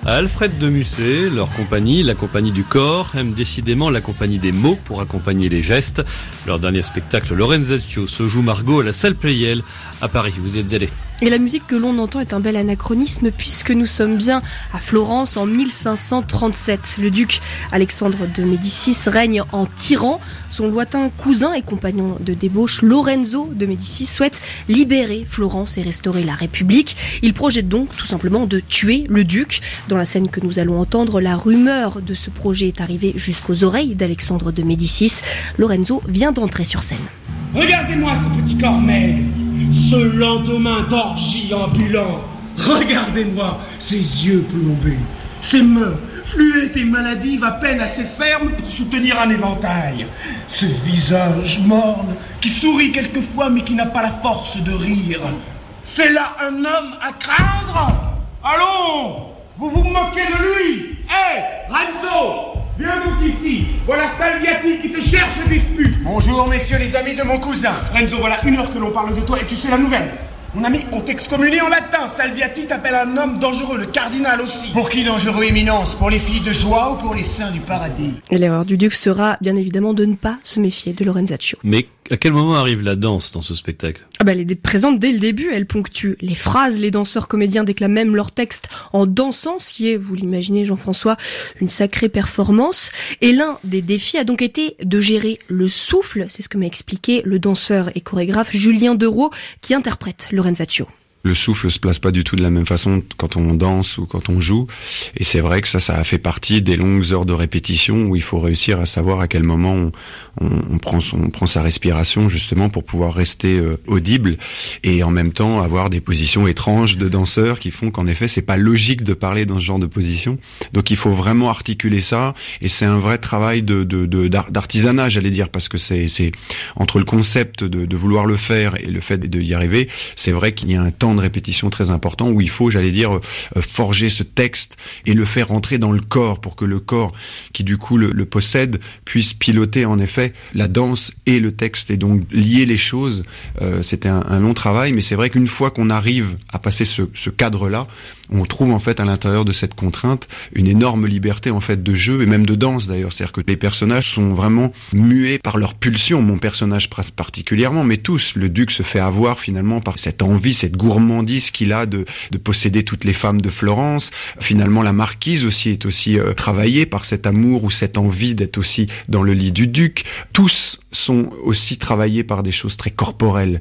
À Alfred de Musset, leur compagnie, la compagnie du corps, aime décidément la compagnie des mots pour accompagner les gestes. Leur dernier spectacle, Lorenzaccio, se joue Margot à la salle Pleyel à Paris. Vous y êtes allés?
Et la musique que l'on entend est un bel anachronisme puisque nous sommes bien à Florence en mille cinq cent trente-sept. Le duc Alexandre de Médicis règne en tyran. Son lointain cousin et compagnon de débauche, Lorenzo de Médicis, souhaite libérer Florence et restaurer la République. Il projette donc tout simplement de tuer le duc. Dans la scène que nous allons entendre, la rumeur de ce projet est arrivée jusqu'aux oreilles d'Alexandre de Médicis. Lorenzo vient d'entrer sur scène.
Regardez-moi ce petit corps maigre, ce lendemain d'orgie ambulant. Regardez-moi ces yeux plombés, ces mains fluettes et maladives à peine assez fermes pour soutenir un éventail. Ce visage morne qui sourit quelquefois mais qui n'a pas la force de rire. C'est là un homme à craindre? Allons, vous vous moquez de lui? Hé, hey, Renzo, viens donc ici. Voilà Salviati qui te cherche dispute.
Bonjour, messieurs les amis de mon cousin.
Renzo, voilà une heure que l'on parle de toi et tu sais la nouvelle. Mon ami, on t'excommunie en latin. Salviati t'appelle un homme dangereux, le cardinal aussi.
Pour qui dangereux, éminence? Pour les filles de joie ou pour les saints du paradis?
Et l'erreur du duc sera bien évidemment de ne pas se méfier de Lorenzaccio.
Mais à quel moment arrive la danse dans ce spectacle?
Ah bah, elle est présente dès le début, elle ponctue les phrases, les danseurs comédiens déclament même leur texte en dansant, ce qui est, vous l'imaginez Jean-François, une sacrée performance. Et l'un des défis a donc été de gérer le souffle, c'est ce que m'a expliqué le danseur et chorégraphe Julien Dereau qui interprète Lorenzaccio.
Le souffle se place pas du tout de la même façon quand on danse ou quand on joue. Et c'est vrai que ça, ça a fait partie des longues heures de répétition où il faut réussir à savoir à quel moment on, on, on prend son, on prend sa respiration justement pour pouvoir rester euh, audible et en même temps avoir des positions étranges de danseurs qui font qu'en effet c'est pas logique de parler dans ce genre de position. Donc il faut vraiment articuler ça et c'est un vrai travail de, de, de d'artisanat, j'allais dire, parce que c'est, c'est entre le concept de, de vouloir le faire et le fait de y arriver, c'est vrai qu'il y a un temps de répétition très important où il faut, j'allais dire, euh, forger ce texte et le faire rentrer dans le corps pour que le corps qui du coup le, le possède puisse piloter en effet la danse et le texte et donc lier les choses. Euh, c'était un, un long travail, mais c'est vrai qu'une fois qu'on arrive à passer ce, ce cadre-là, on trouve en fait à l'intérieur de cette contrainte une énorme liberté en fait de jeu et même de danse d'ailleurs. C'est-à-dire que les personnages sont vraiment muets par leur pulsion, mon personnage particulièrement, mais tous. Le duc se fait avoir finalement par cette envie, cette gourmandise qu'il a de, de posséder toutes les femmes de Florence. Finalement, la marquise aussi est aussi euh, travaillée par cet amour ou cette envie d'être aussi dans le lit du duc. Tous sont aussi travaillés par des choses très corporelles.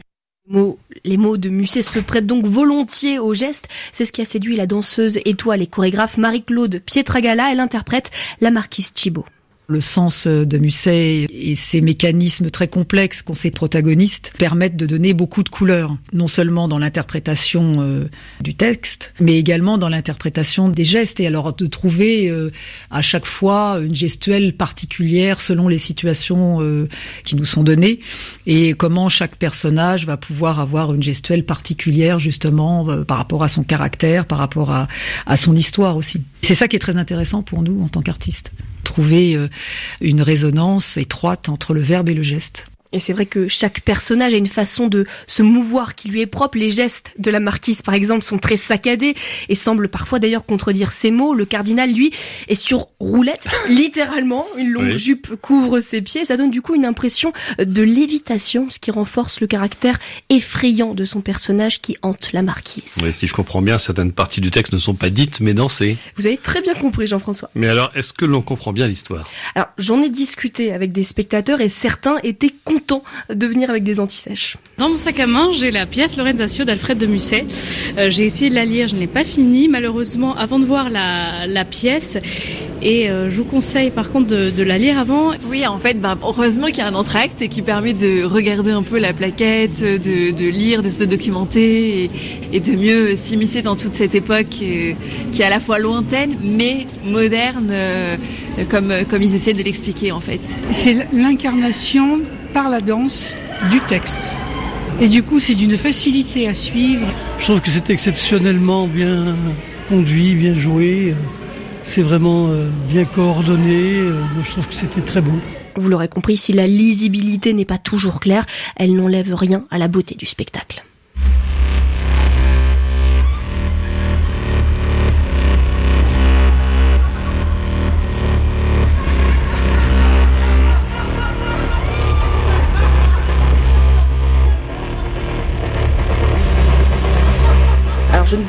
Les mots de Musset se prêtent donc volontiers au geste. C'est ce qui a séduit la danseuse étoile et chorégraphe Marie-Claude Pietragala. Elle interprète la marquise Chibo.
Le sens de Musset et ses mécanismes très complexes qu'ont ses protagonistes permettent de donner beaucoup de couleurs, non seulement dans l'interprétation euh, du texte, mais également dans l'interprétation des gestes. Et alors de trouver euh, à chaque fois une gestuelle particulière selon les situations euh, qui nous sont données et comment chaque personnage va pouvoir avoir une gestuelle particulière justement euh, par rapport à son caractère, par rapport à, à son histoire aussi. C'est ça qui est très intéressant pour nous en tant qu'artistes. Trouver une résonance étroite entre le verbe et le geste.
Et c'est vrai que chaque personnage a une façon de se mouvoir qui lui est propre. Les gestes de la marquise, par exemple, sont très saccadés et semblent parfois d'ailleurs contredire ses mots. Le cardinal, lui, est sur roulette, littéralement. Une longue oui. jupe couvre ses pieds. Ça donne du coup une impression de lévitation, ce qui renforce le caractère effrayant de son personnage qui hante la marquise.
Oui, si je comprends bien, certaines parties du texte ne sont pas dites, mais dansées.
Vous avez très bien compris, Jean-François.
Mais alors, est-ce que l'on comprend bien l'histoire?
Alors, j'en ai discuté avec des spectateurs et certains étaient contents de venir avec des antisèches.
Dans mon sac à main, j'ai la pièce Lorenzaccio d'Alfred de Musset. Euh, j'ai essayé de la lire, je n'ai pas fini, malheureusement, avant de voir la, la pièce. Et euh, je vous conseille, par contre, de, de la lire avant.
Oui, en fait, bah, heureusement qu'il y a un entracte qui permet de regarder un peu la plaquette, de, de lire, de se documenter et, et de mieux s'immiscer dans toute cette époque euh, qui est à la fois lointaine, mais moderne, euh, comme, comme ils essaient de l'expliquer, en fait.
C'est l'incarnation par la danse du texte. Et du coup, c'est d'une facilité à suivre.
Je trouve que c'est exceptionnellement bien conduit, bien joué. C'est vraiment bien coordonné. Je trouve que c'était très beau.
Vous l'aurez compris, si la lisibilité n'est pas toujours claire, elle n'enlève rien à la beauté du spectacle.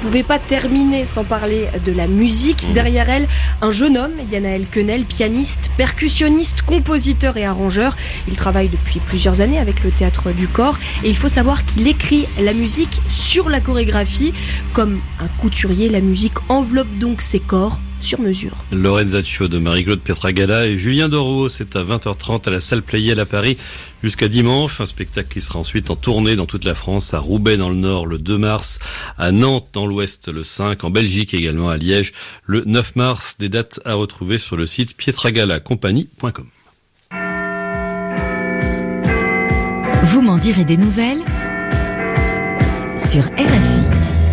pouvait pas terminer sans parler de la musique. Derrière elle, un jeune homme, Yanaël Quenel, pianiste, percussionniste, compositeur et arrangeur. Il travaille depuis plusieurs années avec le Théâtre du Corps et il faut savoir qu'il écrit la musique sur la chorégraphie. Comme un couturier, la musique enveloppe donc ses corps sur mesure.
Lorenzaccio de Marie-Claude Pietragala et Julien Dorouot, c'est à vingt heures trente à la salle Playel à Paris jusqu'à dimanche. Un spectacle qui sera ensuite en tournée dans toute la France, à Roubaix dans le Nord le deux mars, à Nantes dans l'Ouest le cinq, en Belgique également à Liège le neuf mars. Des dates à retrouver sur le site pietragala compagnie point com.
Vous m'en direz des nouvelles sur R F I.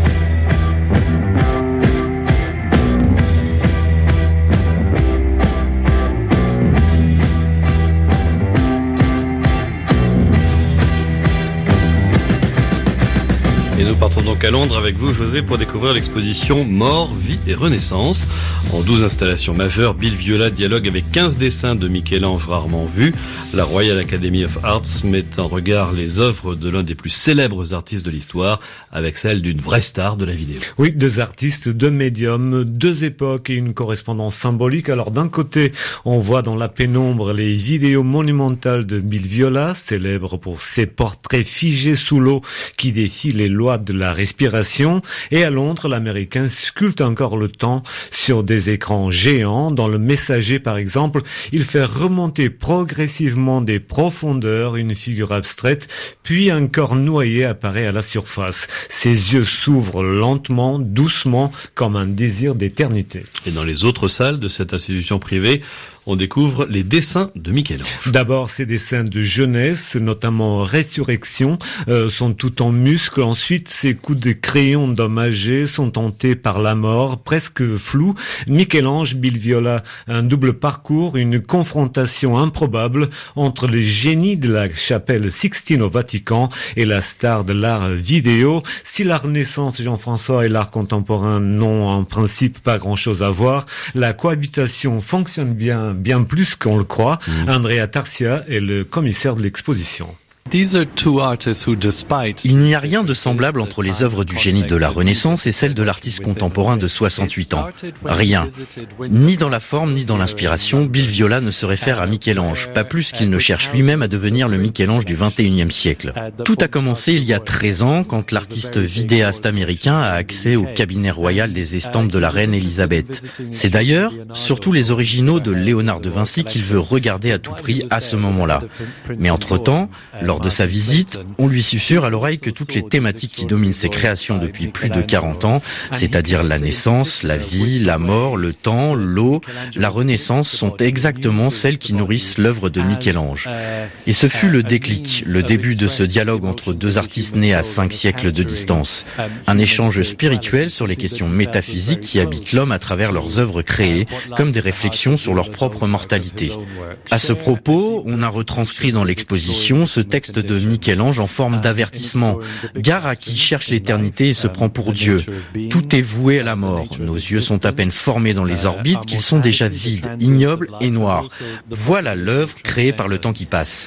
Et nous partons donc à Londres avec vous, José, pour découvrir l'exposition Mort, Vie et Renaissance. En douze installations majeures, Bill Viola dialogue avec quinze dessins de Michel-Ange rarement vus. La Royal Academy of Arts met en regard les œuvres de l'un des plus célèbres artistes de l'histoire avec celle d'une vraie star de la vidéo.
Oui, deux artistes, deux médiums, deux époques et une correspondance symbolique. Alors d'un côté, on voit dans la pénombre les vidéos monumentales de Bill Viola, célèbre pour ses portraits figés sous l'eau qui défient les lois de la respiration, et à Londres, l'Américain sculpte encore le temps sur des écrans géants. Dans Le Messager, par exemple, il fait remonter progressivement des profondeurs une figure abstraite, puis un corps noyé apparaît à la surface. Ses yeux s'ouvrent lentement, doucement, comme un désir d'éternité.
Et dans les autres salles de cette institution privée, on découvre les dessins de Michel-Ange.
D'abord, ces dessins de jeunesse, notamment Résurrection, euh, sont tout en muscles. Ensuite, ces coups de crayon endommagés sont tentés par la mort, presque flous. Michel-Ange, Bill Viola, un double parcours, une confrontation improbable entre les génies de la chapelle Sixtine au Vatican et la star de l'art vidéo. Si la Renaissance, Jean-François, et l'art contemporain n'ont en principe pas grand-chose à voir, la cohabitation fonctionne bien bien plus qu'on le croit. Mmh. Andrea Tarsia est le commissaire de l'exposition.
Il n'y a rien de semblable entre les œuvres du génie de la Renaissance et celles de l'artiste contemporain de soixante-huit ans. Rien. Ni dans la forme, ni dans l'inspiration, Bill Viola ne se réfère à Michel-Ange, pas plus qu'il ne cherche lui-même à devenir le Michel-Ange du vingt et unième siècle. Tout a commencé il y a treize ans, quand l'artiste vidéaste américain a accès au cabinet royal des estampes de la reine Elisabeth. C'est d'ailleurs, surtout les originaux de Léonard de Vinci qu'il veut regarder à tout prix à ce moment-là. Mais entre-temps, lors de sa visite, on lui susurre à l'oreille que toutes les thématiques qui dominent ses créations depuis plus de quarante ans, c'est-à-dire la naissance, la vie, la mort, le temps, l'eau, la Renaissance, sont exactement celles qui nourrissent l'œuvre de Michel-Ange. Et ce fut le déclic, le début de ce dialogue entre deux artistes nés à cinq siècles de distance. Un échange spirituel sur les questions métaphysiques qui habitent l'homme à travers leurs œuvres créées, comme des réflexions sur leur propre mortalité. À ce propos, on a retranscrit dans l'exposition ce texte de Michel-Ange en forme d'avertissement. Gare à qui cherche l'éternité et se prend pour Dieu. Tout est voué à la mort. Nos yeux sont à peine formés dans les orbites qu'ils sont déjà vides, ignobles et noirs. Voilà l'œuvre créée par le temps qui passe.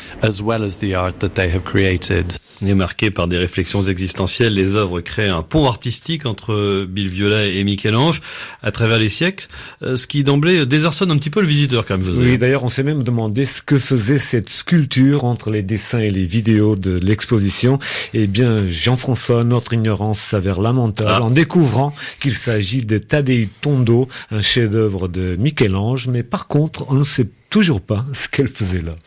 Et marqué par des réflexions existentielles, les œuvres créent un pont artistique entre Bill Viola et Michel-Ange à travers les siècles, ce qui d'emblée désarçonne un petit peu le visiteur quand même, José.
Oui, d'ailleurs, on s'est même demandé ce que faisait cette sculpture entre les dessins et les vidéos de l'exposition. Eh bien, Jean-François, notre ignorance s'avère lamentable ah. en découvrant qu'il s'agit de Tadei Tondo, un chef-d'œuvre de Michel-Ange, mais par contre, on ne sait toujours pas ce qu'elle faisait là.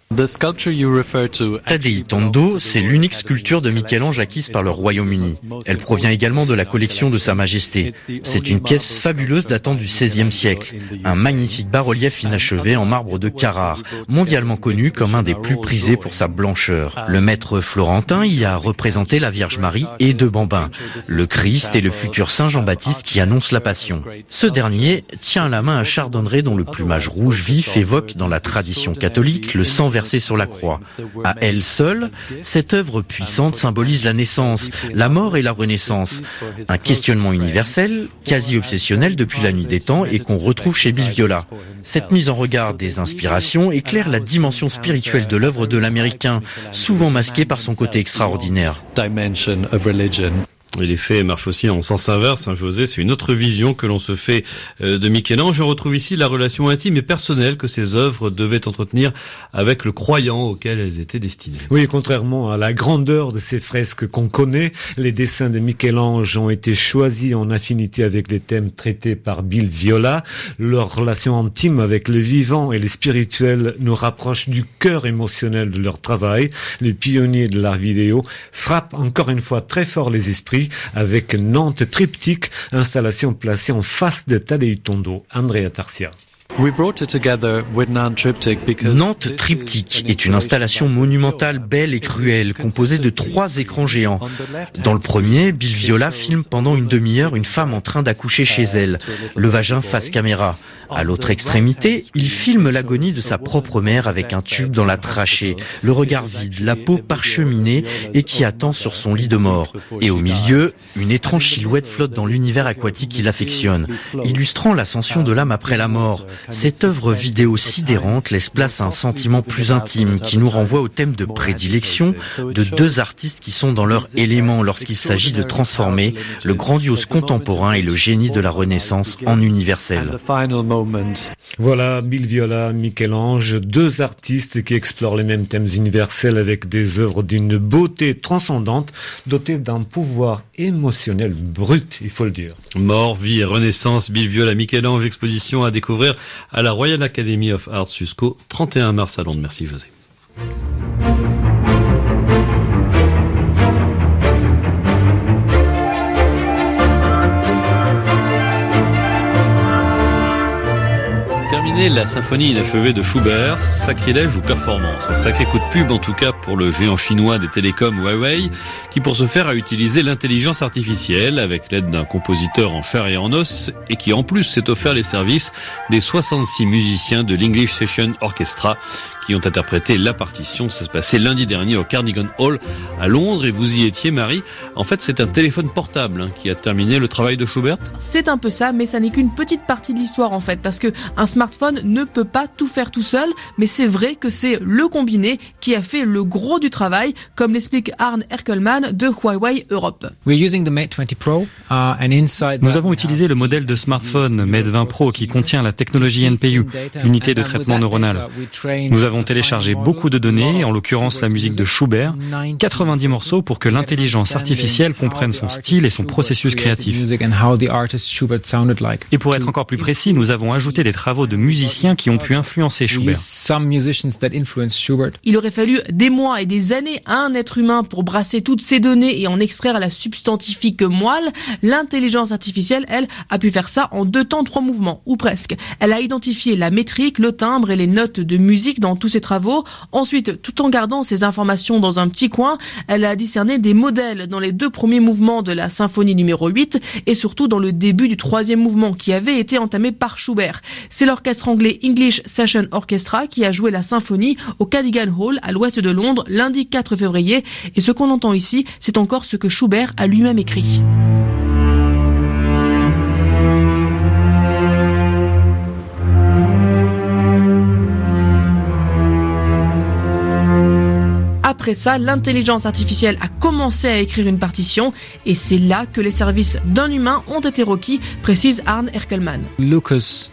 Tadei Tondo, c'est l'unique sculpture de Michel-Ange acquise par le Royaume-Uni. Elle provient également de la collection de Sa Majesté. C'est une pièce fabuleuse datant du seizième siècle. Un magnifique bas-relief inachevé en marbre de Carrare, mondialement connu comme un des plus prisés pour sa blancheur. Le maître florentin y a représenté la Vierge Marie et deux bambins, le Christ et le futur Saint Jean-Baptiste qui annonce la Passion. Ce dernier tient à la main un chardonneret dont le plumage rouge vif évoque dans la tradition catholique le sang versée sur la croix. À elle seule, cette œuvre puissante symbolise la naissance, la mort et la renaissance. Un questionnement universel, quasi obsessionnel depuis la nuit des temps et qu'on retrouve chez Bill Viola. Cette mise en regard des inspirations éclaire la dimension spirituelle de l'œuvre de l'Américain, souvent masquée par son côté extraordinaire.
Et l'effet marche aussi en sens inverse, hein, José, c'est une autre vision que l'on se fait euh, de Michel-Ange. Je retrouve ici la relation intime et personnelle que ces œuvres devaient entretenir avec le croyant auquel elles étaient destinées.
Oui, contrairement à la grandeur de ces fresques qu'on connaît, les dessins de Michel-Ange ont été choisis en affinité avec les thèmes traités par Bill Viola. Leur relation intime avec le vivant et le spirituel nous rapproche du cœur émotionnel de leur travail. Le pionnier de l'art vidéo frappe encore une fois très fort les esprits avec Nantes Triptyque, installation placée en face de Tadei Tondo. Andrea Tarsia.
Nantes Triptyque est une installation monumentale belle et cruelle, composée de trois écrans géants. Dans le premier, Bill Viola filme pendant une demi-heure une femme en train d'accoucher chez elle, le vagin face caméra. À l'autre extrémité, il filme l'agonie de sa propre mère avec un tube dans la trachée, le regard vide, la peau parcheminée et qui attend sur son lit de mort. Et au milieu, une étrange silhouette flotte dans l'univers aquatique qu'il affectionne, illustrant l'ascension de l'âme après la mort. Cette œuvre vidéo sidérante laisse place à un sentiment plus intime qui nous renvoie au thème de prédilection de deux artistes qui sont dans leur élément lorsqu'il s'agit de transformer le grandiose contemporain et le génie de la Renaissance en universel.
Voilà, Bill Viola, Michel-Ange, deux artistes qui explorent les mêmes thèmes universels avec des œuvres d'une beauté transcendante, dotées d'un pouvoir émotionnel brut, il faut le dire.
Mort, vie et renaissance, Bill Viola, Michel-Ange, exposition à découvrir à la Royal Academy of Arts jusqu'au trente et un mars à Londres. Merci José. Terminé la symphonie inachevée de Schubert, sacrilège ou performance. Un sacré coup de pub en tout cas pour le géant chinois des télécoms Huawei, qui pour ce faire a utilisé l'intelligence artificielle avec l'aide d'un compositeur en chair et en os et qui en plus s'est offert les services des soixante-six musiciens de l'English Session Orchestra qui ont interprété la partition. Ça se passait lundi dernier au Carnegie Hall à Londres et vous y étiez, Marie. En fait, c'est un téléphone portable hein, qui a terminé le travail de Schubert.
C'est un peu ça, mais ça n'est qu'une petite partie de l'histoire en fait, parce que un smartphone ne peut pas tout faire tout seul, mais c'est vrai que c'est le combiné qui a fait le gros du travail, comme l'explique Arne Erkelman de Huawei Europe.
Nous avons utilisé le modèle de smartphone Mate vingt Pro qui contient la technologie N P U, unité de traitement neuronal. Nous avons téléchargé beaucoup de données, en l'occurrence la musique de Schubert, quatre-vingt-dix morceaux pour que l'intelligence artificielle comprenne son style et son processus créatif. Et pour être encore plus précis, nous avons ajouté des travaux de musiciens qui ont pu influencer Schubert.
Il aurait fallu des mois et des années à un être humain pour brasser toutes ces données et en extraire la substantifique moelle. L'intelligence artificielle, elle, a pu faire ça en deux temps, trois mouvements, ou presque. Elle a identifié la métrique, le timbre et les notes de musique dans tous ses travaux. Ensuite, tout en gardant ces informations dans un petit coin, elle a discerné des modèles dans les deux premiers mouvements de la symphonie numéro huit et surtout dans le début du troisième mouvement qui avait été entamé par Schubert. C'est l'orchestre anglais English Session Orchestra qui a joué la symphonie au Carnegie Hall à l'ouest de Londres lundi quatre février et ce qu'on entend ici, c'est encore ce que Schubert a lui-même écrit. Après ça, l'intelligence artificielle a commencé à écrire une partition et c'est là que les services d'un humain ont été requis, précise Arne Erkelman.
Lucas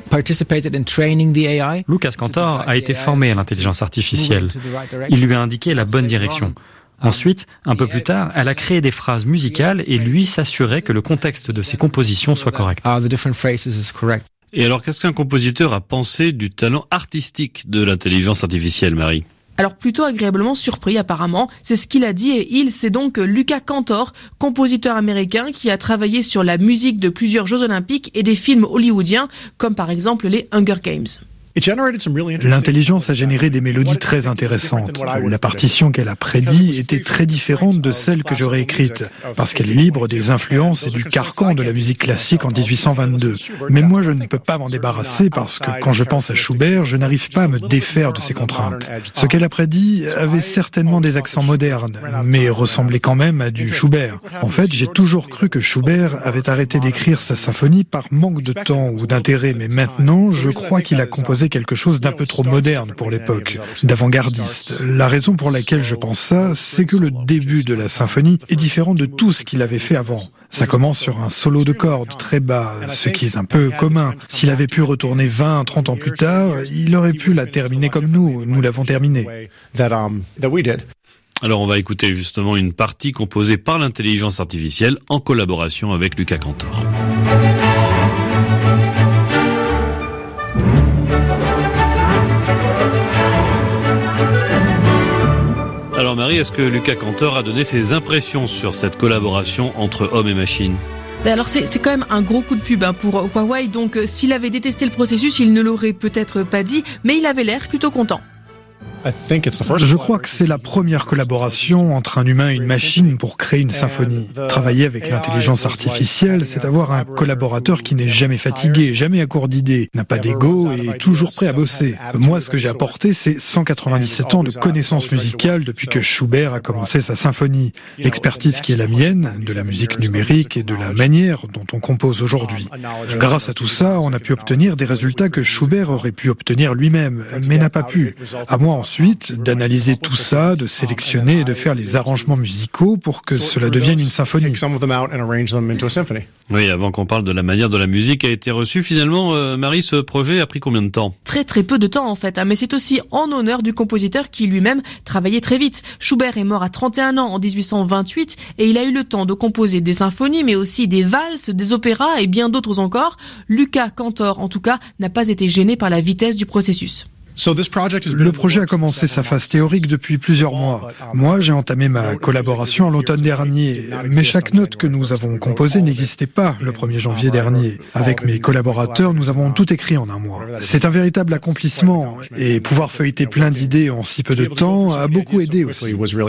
Cantor a été formé à l'intelligence artificielle. Il lui a indiqué la bonne direction. Ensuite, un peu plus tard, elle a créé des phrases musicales et lui s'assurait que le contexte de ses compositions soit correct.
Et alors, qu'est-ce qu'un compositeur a pensé du talent artistique de l'intelligence artificielle, Marie ?
Alors plutôt agréablement surpris apparemment, c'est ce qu'il a dit et il, c'est donc Lucas Cantor, compositeur américain qui a travaillé sur la musique de plusieurs Jeux Olympiques et des films hollywoodiens comme par exemple les Hunger Games.
L'intelligence a généré des mélodies très intéressantes. La partition qu'elle a prédit était très différente de celle que j'aurais écrite, parce qu'elle est libre des influences et du carcan de la musique classique en dix-huit cent vingt-deux. Mais moi, je ne peux pas m'en débarrasser parce que quand je pense à Schubert, je n'arrive pas à me défaire de ses contraintes. Ce qu'elle a prédit avait certainement des accents modernes, mais ressemblait quand même à du Schubert. En fait, j'ai toujours cru que Schubert avait arrêté d'écrire sa symphonie par manque de temps ou d'intérêt, mais maintenant, je crois qu'il a composé composé quelque chose d'un peu trop moderne pour l'époque, d'avant-gardiste. La raison pour laquelle je pense ça, c'est que le début de la symphonie est différent de tout ce qu'il avait fait avant. Ça commence sur un solo de cordes très bas, ce qui est un peu commun. S'il avait pu retourner vingt, trente ans plus tard, il aurait pu la terminer comme nous, nous l'avons terminée.
Alors on va écouter justement une partie composée par l'intelligence artificielle en collaboration avec Lucas Cantor. Alors Marie, est-ce que Lucas Cantor a donné ses impressions sur cette collaboration entre homme et machine ?
Alors c'est, c'est quand même un gros coup de pub hein, pour Huawei, donc euh, s'il avait détesté le processus, il ne l'aurait peut-être pas dit, mais il avait l'air plutôt content.
Je crois que c'est la première collaboration entre un humain et une machine pour créer une symphonie. Travailler avec l'intelligence artificielle, c'est avoir un collaborateur qui n'est jamais fatigué, jamais à court d'idées, n'a pas d'ego et est toujours prêt à bosser. Moi, ce que j'ai apporté, c'est cent quatre-vingt-dix-sept ans de connaissances musicales depuis que Schubert a commencé sa symphonie. L'expertise qui est la mienne, de la musique numérique et de la manière dont on compose aujourd'hui. Grâce à tout ça, on a pu obtenir des résultats que Schubert aurait pu obtenir lui-même, mais n'a pas pu. À moi ensuite d'analyser tout ça, de sélectionner et de faire les arrangements musicaux pour que cela devienne une symphonie.
Oui, avant qu'on parle de la manière dont la musique a été reçue, finalement, euh, Marie, ce projet a pris combien de temps ?
Très très peu de temps en fait, hein, mais c'est aussi en honneur du compositeur qui lui-même travaillait très vite. Schubert est mort à trente et un ans en dix-huit cent vingt-huit et il a eu le temps de composer des symphonies, mais aussi des valses, des opéras et bien d'autres encore. Lucas Cantor, en tout cas, n'a pas été gêné par la vitesse du processus.
Le projet a commencé sa phase théorique depuis plusieurs mois. Moi, j'ai entamé ma collaboration à l'automne dernier, mais chaque note que nous avons composée n'existait pas le premier janvier dernier. Avec mes collaborateurs, nous avons tout écrit en un mois. C'est un véritable accomplissement, et pouvoir feuilleter plein d'idées en si peu de temps a beaucoup aidé aussi.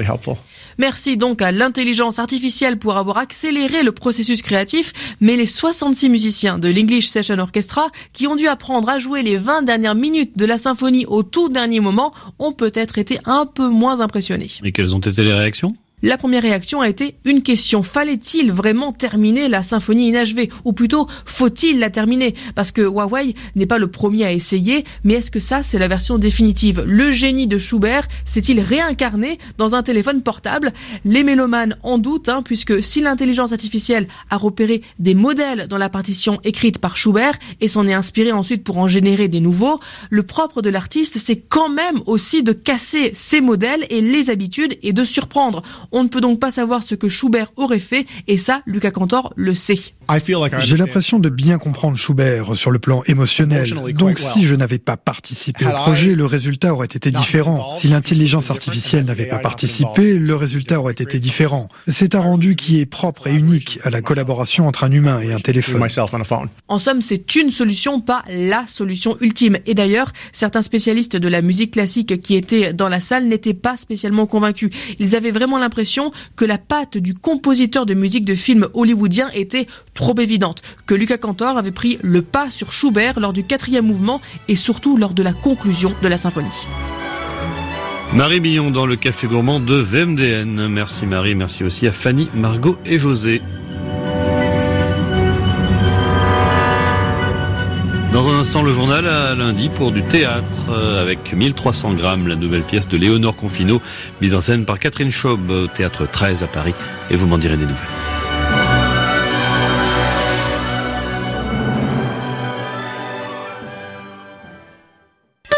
Merci donc à l'intelligence artificielle pour avoir accéléré le processus créatif, mais les soixante-six musiciens de l'English Session Orchestra qui ont dû apprendre à jouer les vingt dernières minutes de la symphonie au tout dernier moment ont peut-être été un peu moins impressionnés.
Et quelles ont été les réactions ?
La première réaction a été une question. Fallait-il vraiment terminer la symphonie inachevée ? Ou plutôt, faut-il la terminer ? Parce que Huawei n'est pas le premier à essayer, mais est-ce que ça, c'est la version définitive ? Le génie de Schubert s'est-il réincarné dans un téléphone portable ? Les mélomanes en doutent, hein, puisque si l'intelligence artificielle a repéré des modèles dans la partition écrite par Schubert et s'en est inspiré ensuite pour en générer des nouveaux, le propre de l'artiste, c'est quand même aussi de casser ces modèles et les habitudes et de surprendre. On ne peut donc pas savoir ce que Schubert aurait fait, et ça, Lucas Cantor le sait.
J'ai l'impression de bien comprendre Schubert sur le plan émotionnel. Donc si je n'avais pas participé au projet, le résultat aurait été différent. Si l'intelligence artificielle n'avait pas participé, le résultat aurait été différent. C'est un rendu qui est propre et unique à la collaboration entre un humain et un téléphone.
En somme, c'est une solution, pas la solution ultime. Et d'ailleurs, certains spécialistes de la musique classique qui étaient dans la salle n'étaient pas spécialement convaincus. Ils avaient vraiment l'impression que la patte du compositeur de musique de films hollywoodien était trop évidente, que Lucas Cantor avait pris le pas sur Schubert lors du quatrième mouvement et surtout lors de la conclusion de la symphonie.
Marie Billon dans le Café Gourmand de V M D N. Merci Marie, merci aussi à Fanny, Margot et José. Dans un instant, le journal à lundi pour du théâtre avec mille trois cents grammes, la nouvelle pièce de Léonore Confino, mise en scène par Catherine Schaub au Théâtre treize à Paris. Et vous m'en direz des nouvelles.